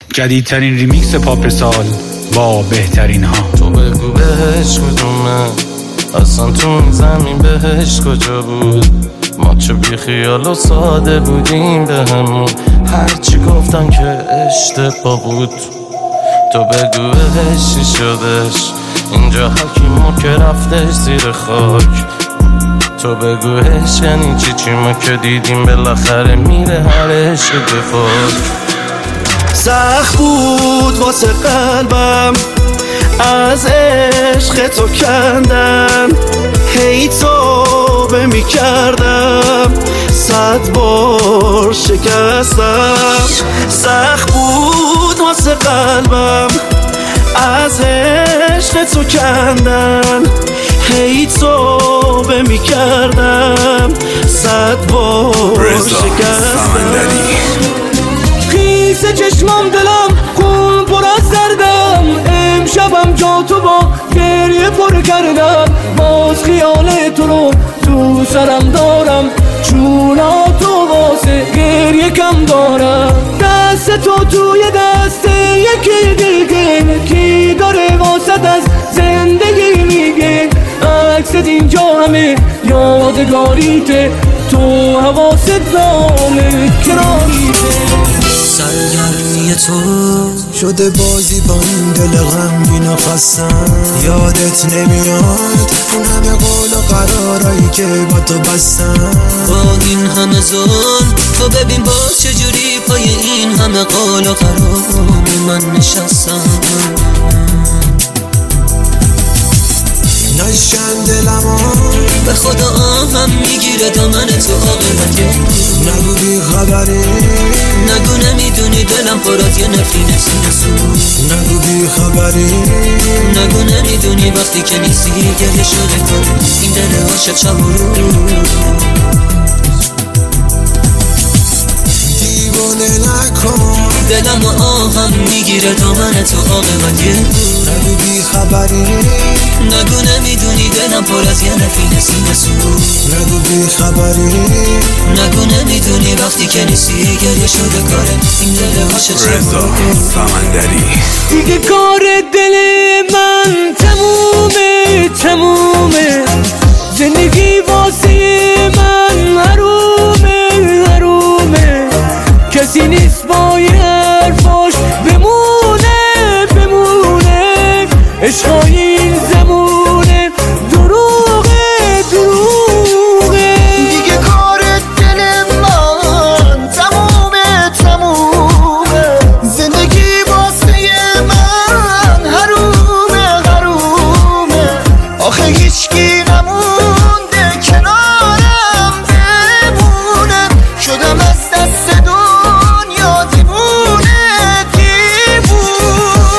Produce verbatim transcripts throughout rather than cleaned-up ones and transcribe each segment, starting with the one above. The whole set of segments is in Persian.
جدیدترین ریمیکس پاپ سال با بهترین ها. تو بگو بهش کدومه، اصلا تو این زمین بهش کجا بود؟ ما چه بی خیال و ساده بودیم به همون، هرچی گفتن که اشتباه بود. تو بگو بهش چی شدش، اینجا حکیمو که رفتش زیر خاک. تو بگو بهش یعنی چی چی ما که دیدیم بالاخره میره هر عشق دفاک. سخت بود واسه قلبم از عشق تو کندن، هی توبه می کردم صد بار شکستم. سخت بود واسه قلبم از عشق تو کندن، هی توبه می کردم صد بار شکستم. خیس چشمام دلم خون پر از دردم، امشبم جا تو با گریه پر کردم. باز خیال تو رو تو سرم دارم، چونا تو واسه گریه کم دارم. دست تو توی دست یکی دیگه، کی داره واسه از زندگی میگه. عکست اینجا همه یادگاریته، تو حواست نامه کراریته. سرگرمی تو شده بازی با این دل غمگین و خستم. یادت نمیاد اون همه قول و قرارایی که با تو بستم. با این همه ظلم تو ببین باز چجوری پای این همه قول و قرار من نشستم. نشکن دلمو به خدا آهم میگیره دامن تو عاقبته. نگو بی خبری، نگو نمیدونی دلم پر از یه نفرین سینه سوز. نگو بی خبری، نگو نمیدونی وقتی که نیستی گله شده کنه این دل عاشق شب و روز. دیوانه نکن دلم و آهم میگیره دامن تو عاقبته. نگو بی خبری، نگو نمیدونی دلم پر از یه نفرین سینه سوز. نگو بی خبری، نگو نمیدونی وقتی که نیستی گریه شده کاره این دل عاشق شب. رضا سمندری. دیگه کار دل من تمومه تمومه، زندگی واسه من حرومه حرومه. کسی نیست با این حرفاش بمونه بمونه. عشقای این زمونه دروغه دروغه. دیگه کار دل من تمومه تمومه، زندگی واسه من حرومه حرومه. آخه هیچکی نمونده کنارم بمونه، شدم از دست دنیا دیوونه دیوونه.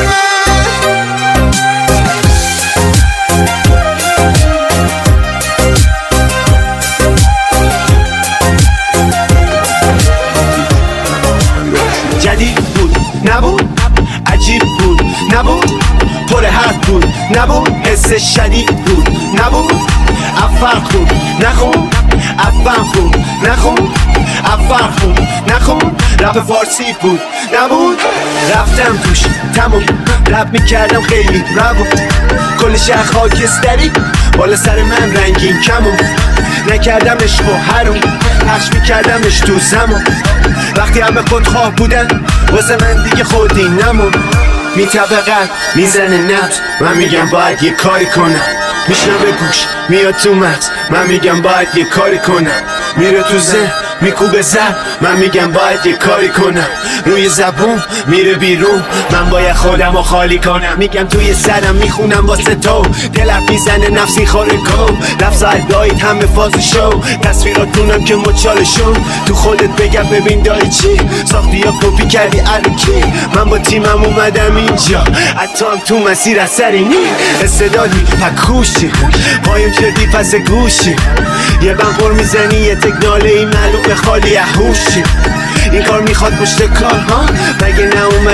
جدید بود نبود، عجیب بود نبود، پر حرف بود نبود، حس شدید بود نبود. افر خون نخون، افر خون نخون، افر خون نخون. رپ فارسی بود نبود، رفتم توش تموم. رپ میکردم خیلی روون، کل شهر خاکستری بالا سر من رنگین کمون. نکردمش با حروم، پخش میکردمش تو زمان. وقتی همه خودخواه بودن واسه من دیگه خودی نمون. میتبقت میزنه نبض، من میگم باید یه کاری کنم. میشنوه گوش میاد تو مغز، من میگم باید یه کاری کنم. میره تو ذهن میکوبه زر، من میگم باید یه کاری کنم. روی زبون میره بیرون، من باید خودمو خالی کنم. میگم توی سرم میخونم واسه تو، دلم میزنه نفسی خوره کو. لفظ ادایت همه فاز شو، تصویراتونم که مچالشون. تو خودت بگم ببین داری چی ساختی یا کپی کردی الکی. من با تیمم اومدم اینجا، حتی تو مسیر اثری نی. استعدادی پکوشی، پایم کردی پس گوشی. یه بنخور میزنی یه تکناله ای معلومه خالی احوشی. این کار میخواد پشت کار ها، مگه نه اومد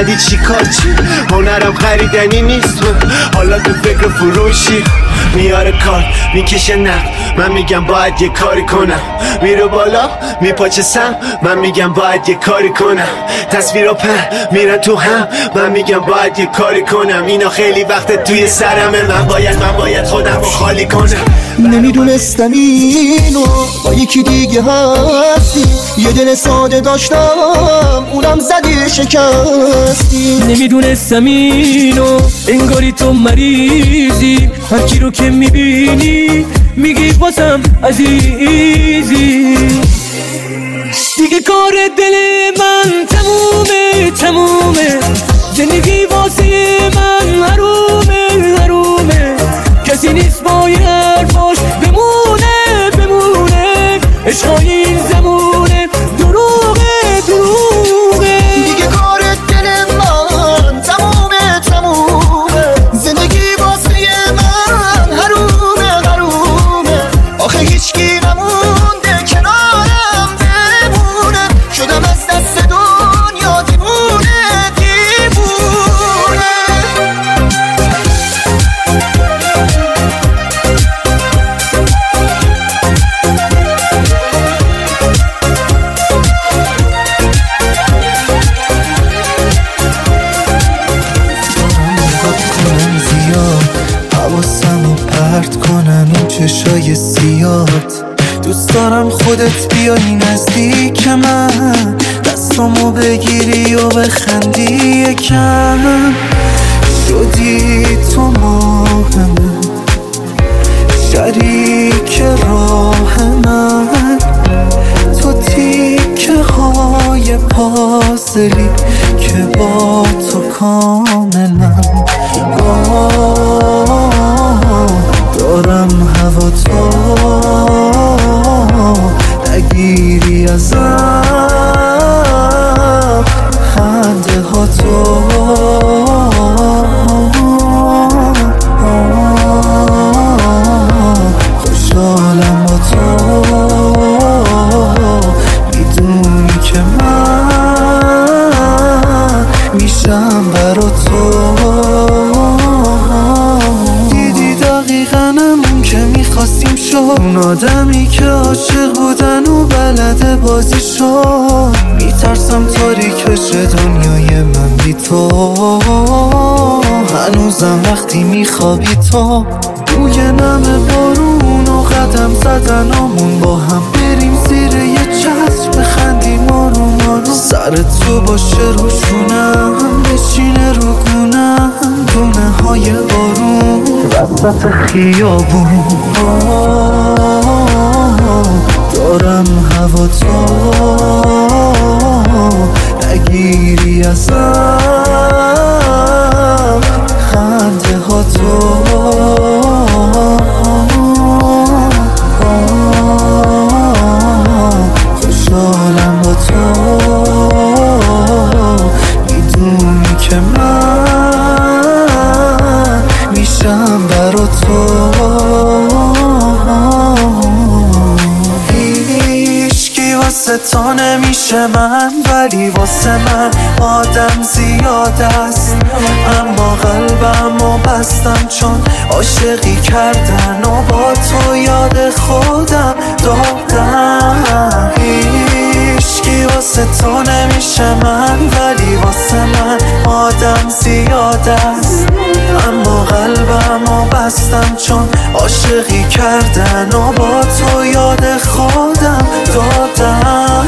اومدی چی کار چی؟ هنرم خریدنی نیست حالا تو فکر فروشی. میاره کار میکشه نقد من میگم باید یه کاری کنم. میره بالا میپاچه سم من میگم باید یه کاری کنم. تصویر و پر میرن تو هم من میگم باید یه کاری کنم. اینا خیلی وقت توی سرمه من باید من باید خودم رو خالی کنم. نمیدونستم اینو با یکی دیگه هستی. یه دل ساده داشتم اونم زدی شکستی. نمیدونستم اینو انگاری تو مریضی. هرکی رو که میبینی میگی بازم عزیزی. دیگه کار دل من تمومه تمومه. زندگی واسه من حرومه حرومه. کسی نیست با یه حرفاش بمونه بمونه. عشق این زمونه دروغه دروغه. دیگه کار دل من تمومه تمومه. زندگی واسه من حرومه حرومه. آخه هیچکی نمونده کنارم بمونه. شدم از دست دنیا دیوونه دیوونه. حواسمو پرت کنم این چشای سیات. دوست دارم خودت بیایی نزدیک من. دستامو بگیری و بخندی یکم. شدی تو ماه من شریک راه من. تو تیکه های پازلی که با تو کاملم. دارم هوا تو نگیری ازم. خنده ها تو خوشحالم با تو. میدونی که من میشم برا تو. دیدی دقیقا همون که میخواستیم شد. اون آدمی که عاشق بودن و بلده بازی شد. میترسم تاریک بشه دنیای من بی تو. هنوزم وقتی میخوابی تو بوی نم بارون و قدم زدنامون با هم. بریم زیر یه چتر بخندیم آروم آروم. سر تو باشه روشونم بشینه رو گونم. دونه های بارون وسط خیابون. دارم هوا تو نگیری ازم. خنده ها تو خوشحالم با تو. میدونی که من میشم برا تو. هیچکی واسه تا نمیشه من. ولی واسه من آدم زیاد است. اما قلبمو بستم چون عاشقی کردن و با تو یاد خودم دادم. هیچکی واسه تو نمیشه من. ولی واسه من آدم زیاد است. اما قلبمو بستم چون عاشقی کردن و با تو یاد خودم دادم.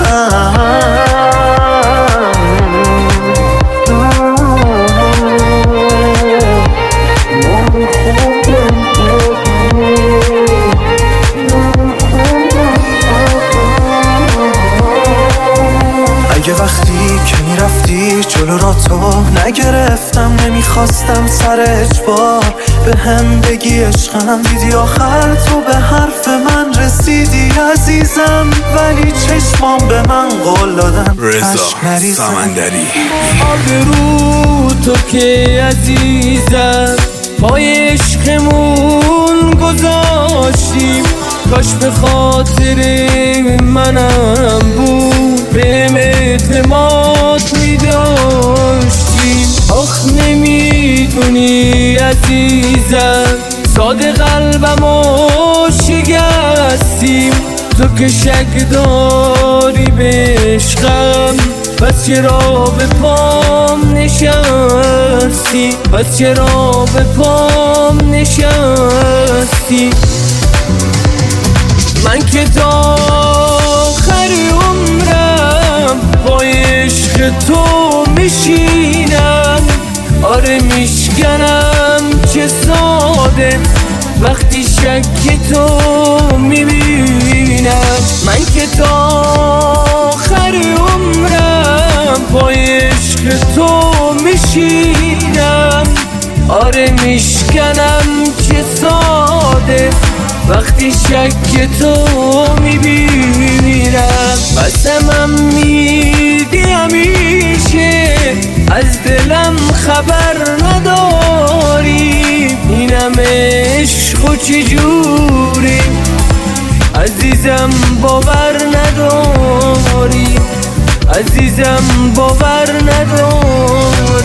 اگه وقتی که میرفتی جلو را تو نگرفتم. نمیخواستم سر اجبار به هم بگی عشقم. دیدی آخر تو به حرف من رسیدی عزیزم. ولی چشمام به من قول دادن رضا سمندری. آبرو تو که عزیزم پای عشقمون گذاشتیم. کاش به خاطر منم بود بهم اعتماد میداشتی. میدونی عزیزم ساده قلبمو شکستیم، تو که شک داری به عشقم، پس چرا به پام نشستی، پس چرا به پام نشستی. من که تا آخر عمرم با عشق تو میشینم، آره میشکنم چه ساده وقتی شک تو میبینم. من که تا آخر عمرم با عشق تو میشینم، آره میشکنم چه ساده وقتی شک تو میبینم. قسمم میدی همیشه از دلم خبر نداری، اینم عشق و چجوری عزیزم باور نداری، عزیزم باور نداری.